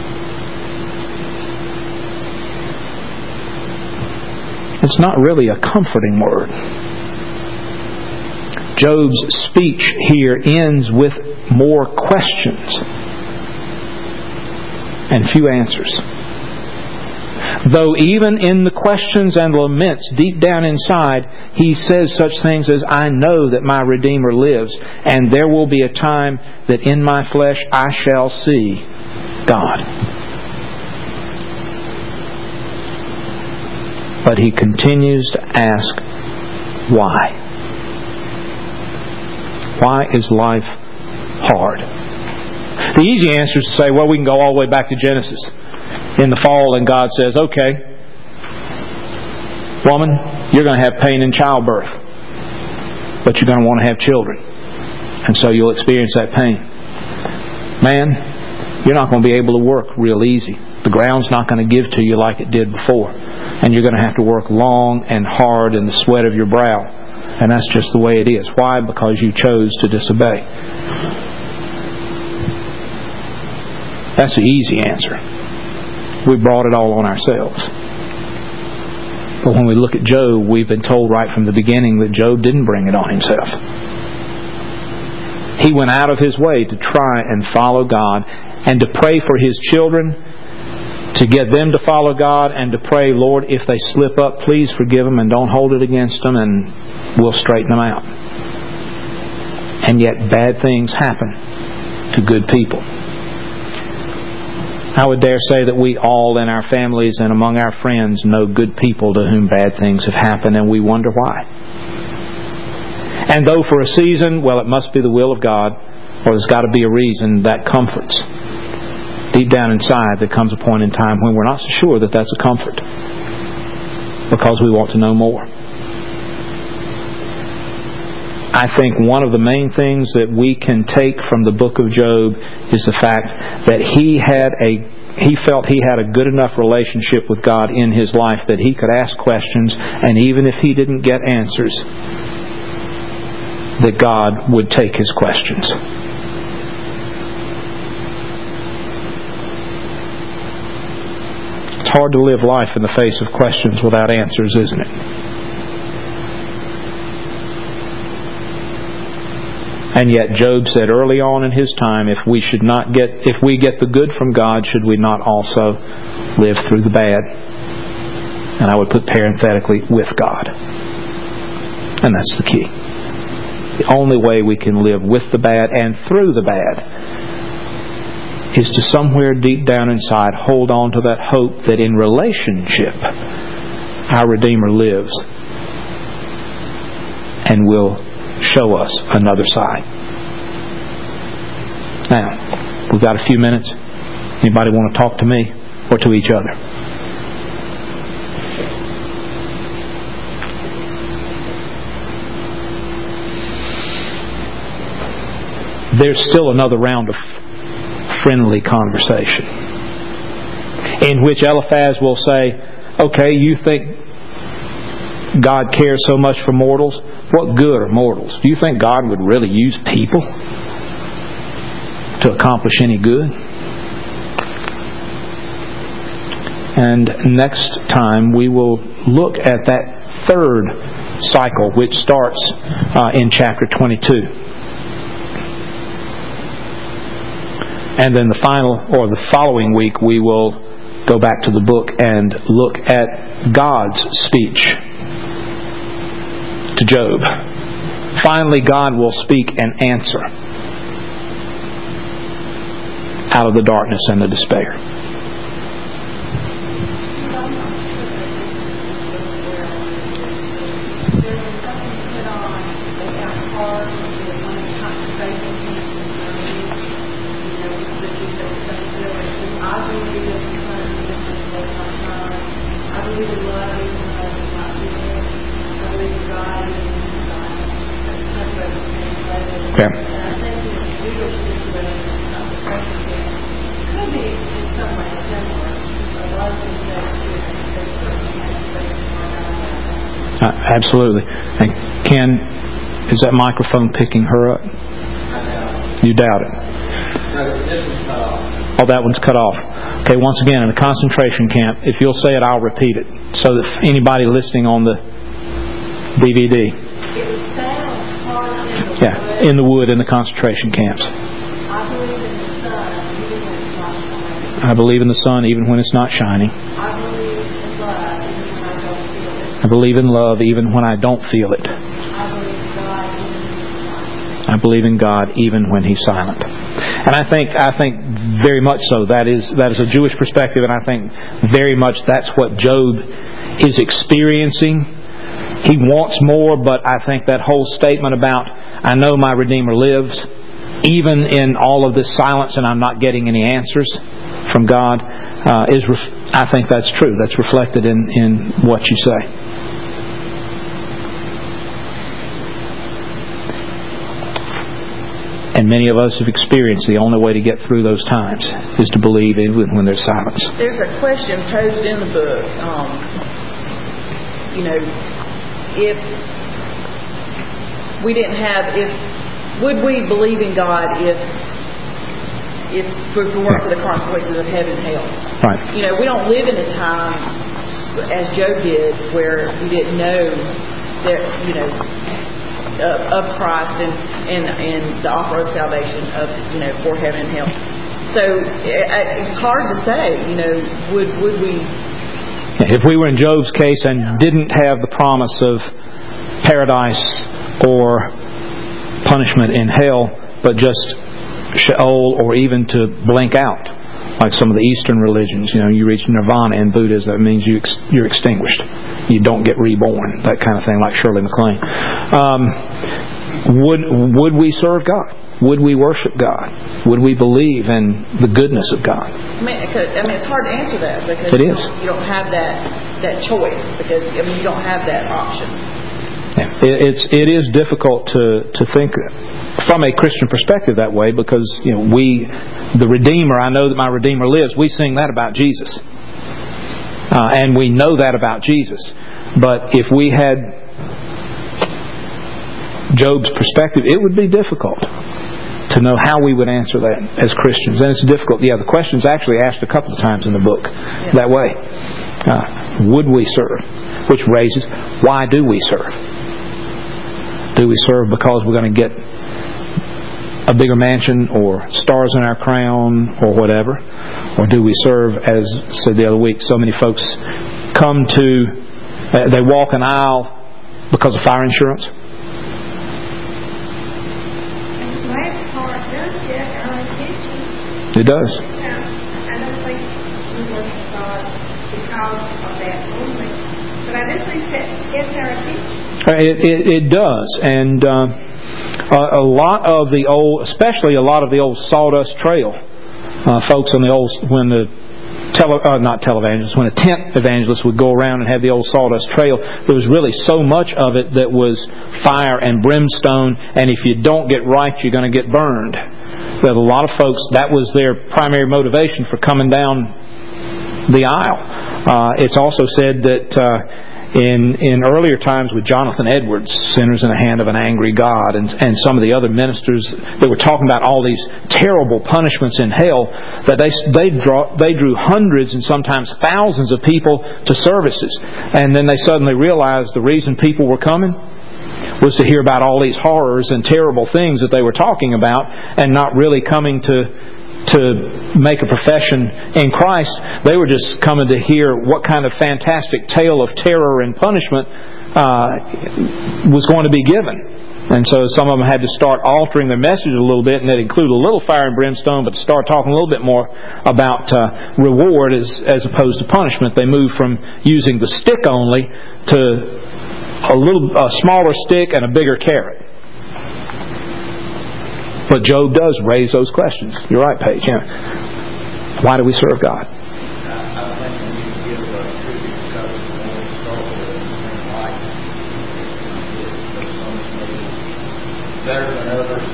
It's not really a comforting word. Job's speech here ends with more questions and few answers. Though even in the questions and laments deep down inside, he says such things as, I know that my Redeemer lives, and there will be a time that in my flesh I shall see God. But he continues to ask, why? Why is life hard? The easy answer is to say, well, we can go all the way back to Genesis. In the fall, and God says, okay, woman, you're going to have pain in childbirth, but you're going to want to have children, and so you'll experience that pain. Man, you're not going to be able to work real easy. The ground's not going to give to you like it did before, and you're going to have to work long and hard in the sweat of your brow, and that's just the way it is. Why? Because you chose to disobey. That's the easy answer. We brought it all on ourselves. But when we look at Job, we've been told right from the beginning that Job didn't bring it on himself. He went out of his way to try and follow God and to pray for his children, to get them to follow God, and to pray, Lord, if they slip up, please forgive them and don't hold it against them, and we'll straighten them out. And yet bad things happen to good people. I would dare say that we all in our families and among our friends know good people to whom bad things have happened, and we wonder why. And though for a season, well, it must be the will of God, or there's got to be a reason, that comforts. Deep down inside, there comes a point in time when we're not so sure that that's a comfort, because we want to know more. I think one of the main things that we can take from the book of Job is the fact that he had a he felt he had a good enough relationship with God in his life that he could ask questions, and even if he didn't get answers, that God would take his questions. It's hard to live life in the face of questions without answers, isn't it? And yet Job said early on in his time, if we get the good from God, should we not also live through the bad? And I would put parenthetically, with God. And that's the key. The only way we can live with the bad and through the bad is to somewhere deep down inside hold on to that hope that in relationship our Redeemer lives and will show us another side. Now, we've got a few minutes. Anybody want to talk to me or to each other? There's still another round of friendly conversation in which Eliphaz will say, okay, you think God cares so much for mortals? What good are mortals? Do you think God would really use people to accomplish any good? And next time we will look at that third cycle, which starts in chapter 22. And then the following week, we will go back to the book and look at God's speech to Job. Finally, God will speak and answer out of the darkness and the despair. Absolutely. And Ken, is that microphone picking her up? You doubt it? Oh, that one's cut off. Okay, once again, in a concentration camp, if you'll say it, I'll repeat it. So that anybody listening on the DVD. Yeah, in the wood in the concentration camps. I believe in the sun even when it's not shining. I believe in love even when I don't feel it. I believe in God even when He's silent. And I think very much so that is a Jewish perspective, and I think very much that's what Job is experiencing. He wants more, but I think that whole statement about, I know my Redeemer lives, even in all of this silence and I'm not getting any answers from God, I think that's true. That's reflected in what you say. And many of us have experienced the only way to get through those times is to believe even when there's silence. There's a question posed in the book. If we didn't have, would we believe in God if we weren't for the consequences of heaven and hell? Right. We don't live in a time, as Job did, where we didn't know that, of Christ and the offer of salvation for heaven and hell. So it's hard to say. Would we? If we were in Job's case and didn't have the promise of paradise or punishment in hell, but just Sheol or even to blink out, like some of the Eastern religions, you reach nirvana in Buddhism, that means you're extinguished. You don't get reborn, that kind of thing, like Shirley MacLaine. Would we serve God? Would we worship God? Would we believe in the goodness of God? I mean, it's hard to answer that because it is. You don't have that choice because you don't have that option. Yeah. It is difficult to think from a Christian perspective that way, because the Redeemer, I know that my Redeemer lives. We sing that about Jesus, and we know that about Jesus. But if we had Job's perspective, it would be difficult to know how we would answer that as Christians. And it's difficult. Yeah, the question's actually asked a couple of times in the book that way. Would we serve? Which raises, why do we serve? Do we serve because we're going to get a bigger mansion or stars in our crown or whatever? Or do we serve, as I said the other week, so many folks they walk an aisle because of fire insurance? It does. I don't think we worship God because of that only, but I do think that it's our attention. It does, and a lot of the old, especially a lot of the old Sawdust Trail folks on the old, when the when a tent evangelist would go around and have the old Sawdust Trail, there was really so much of it that was fire and brimstone, and if you don't get right, you're going to get burned. That a lot of folks, that was their primary motivation for coming down the aisle. It's also said that in earlier times with Jonathan Edwards, Sinners in the Hand of an Angry God, and some of the other ministers that were talking about all these terrible punishments in hell, that they drew hundreds and sometimes thousands of people to services. And then they suddenly realized the reason people were coming was to hear about all these horrors and terrible things that they were talking about, and not really coming to make a profession in Christ. They were just coming to hear what kind of fantastic tale of terror and punishment was going to be given. And so some of them had to start altering their message a little bit, and that included a little fire and brimstone, but to start talking a little bit more about reward as opposed to punishment. They moved from using the stick only to a smaller stick and a bigger carrot. But Job does raise those questions. You're right, Paige. Yeah. Why do we serve God? I think we need to give a tribute because when we start with things like some maybe better than others,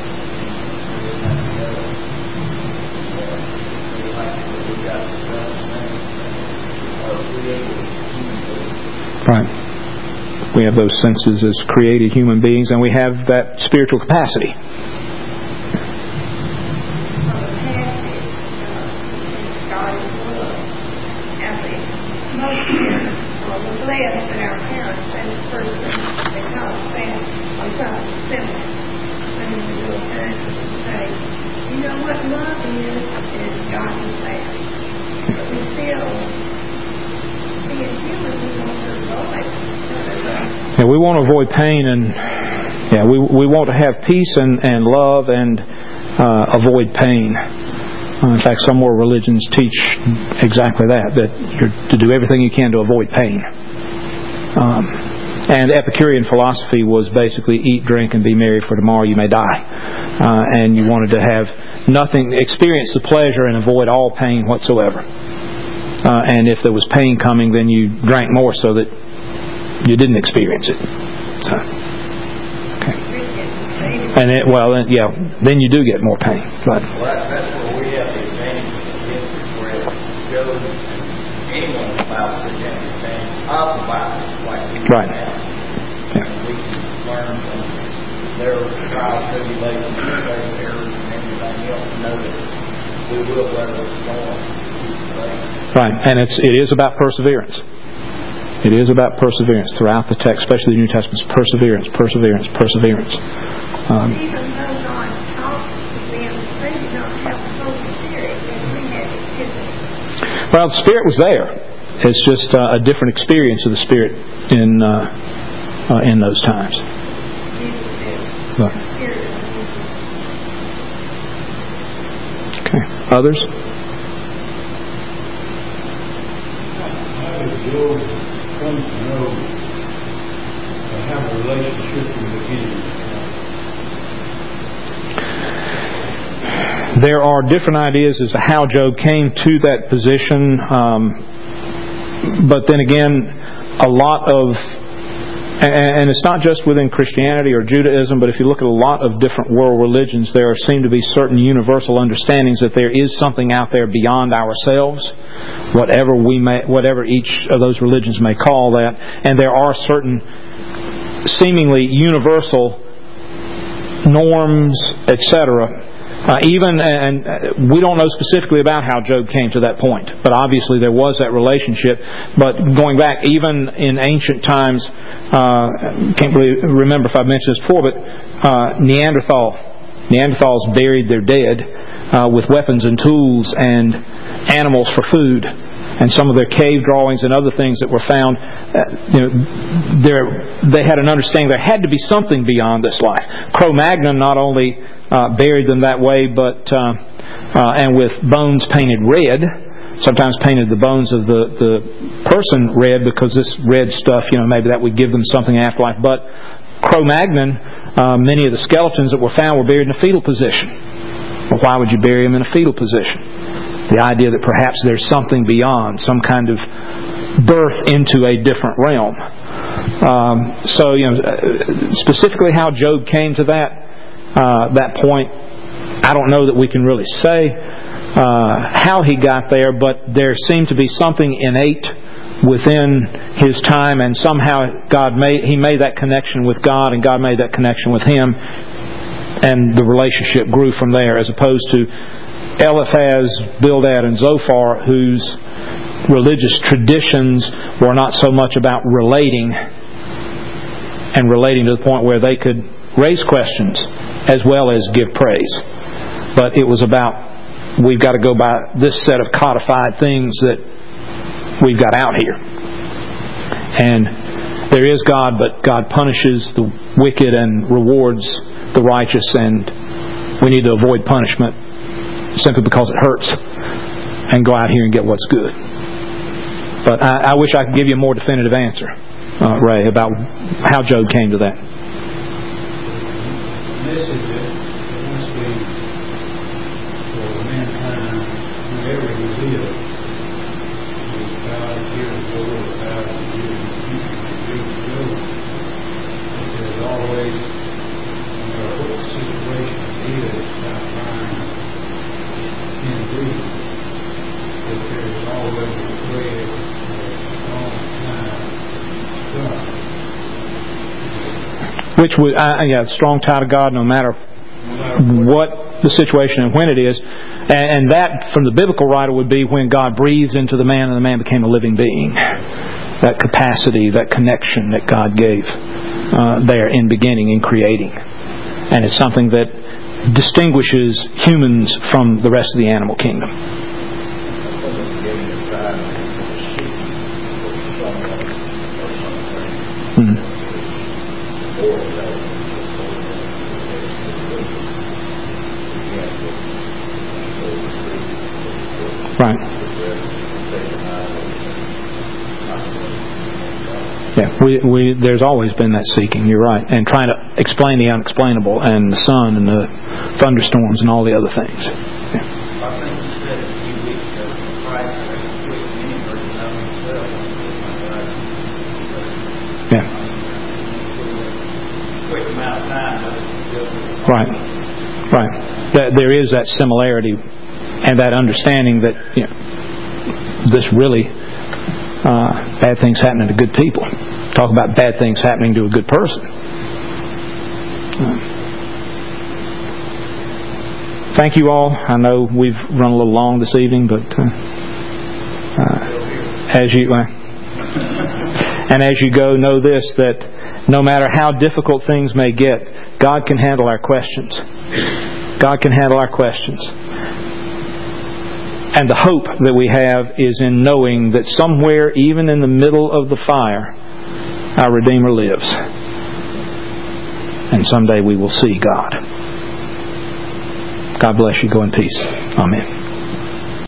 we got the self-sense of created human beings. Right. We have those senses as created human beings, and we have that spiritual capacity. Yeah, we want to avoid pain, and we want to have peace and love and avoid pain. In fact, some more religions teach exactly that you're to do everything you can to avoid pain. And Epicurean philosophy was basically eat, drink, and be merry, for tomorrow you may die. And you wanted to have nothing, experience the pleasure and avoid all pain whatsoever. And if there was pain coming, then you drank more so that you didn't experience it. So, okay. And then you do get more pain. But that's where we have the advantage of the history, where Job and anyone in the Bible can have the advantage of the Bible, like we right. Have. Yeah. And we can learn from their trials, tribulations, their errors, and everything else, and know that we will weather the storm. Right, and it is about perseverance. It is about perseverance throughout the text, especially the New Testament. Perseverance, perseverance, perseverance. Even though God talked to them, they did not have the Holy Spirit, and we had it. Well, the Spirit was there. It's just a different experience of the Spirit in those times. But, okay, others? How did Job come to know and have a relationship with the beginning? There are different ideas as to how Job came to that position, but then again, a lot of And it's not just within Christianity or Judaism, but if you look at a lot of different world religions, there seem to be certain universal understandings that there is something out there beyond ourselves, whatever each of those religions may call that. And there are certain seemingly universal norms, etc. And we don't know specifically about how Job came to that point, but obviously there was that relationship. But going back, even in ancient times, can't really remember if I've mentioned this before, but Neanderthals buried their dead with weapons and tools and animals for food. And some of their cave drawings and other things that were found, they had an understanding there had to be something beyond this life. Cro-Magnon not only buried them that way, but and with bones painted red. Sometimes painted the bones of the person red because this red stuff, maybe that would give them something afterlife. But Cro-Magnon, many of the skeletons that were found were buried in a fetal position. Well, why would you bury them in a fetal position? The idea that perhaps there's something beyond, some kind of birth into a different realm. So, specifically how Job came to that point, I don't know that we can really say how he got there, but there seemed to be something innate within his time, and somehow he made that connection with God, and God made that connection with him, and the relationship grew from there, as opposed to Eliphaz, Bildad, and Zophar, whose religious traditions were not so much about relating to the point where they could raise questions as well as give praise. But it was about, we've got to go by this set of codified things that we've got out here. And there is God, but God punishes the wicked and rewards the righteous, and we need to avoid punishment simply because it hurts, and go out here and get what's good. But I wish I could give you a more definitive answer, Ray, about how Job came to that. The message that must be for mankind, wherever we live, is God here for God here in the future. There's always, no matter what the situation is, God finds in agreement that there is always a thread of long time God. Which would, strong tie to God no matter what the situation and when it is. And that, from the biblical writer, would be when God breathed into the man and the man became a living being. That capacity, that connection that God gave there in beginning, in creating. And it's something that distinguishes humans from the rest of the animal kingdom. Right. Yeah, there's always been that seeking, you're right, and trying to explain the unexplainable, and the sun and the thunderstorms and all the other things. Yeah. I think you said a few weeks ago, Christ has a quick mini version of himself. Yeah. Quick amount of time, but it's still... Right. There is that similarity and that understanding that this really bad things happening to good people. Talk about bad things happening to a good person. Thank you all. I know we've run a little long this evening, but as you go, know this, that no matter how difficult things may get, God can handle our questions. God can handle our questions. And the hope that we have is in knowing that somewhere, even in the middle of the fire, our Redeemer lives. And someday we will see God. God bless you. Go in peace. Amen.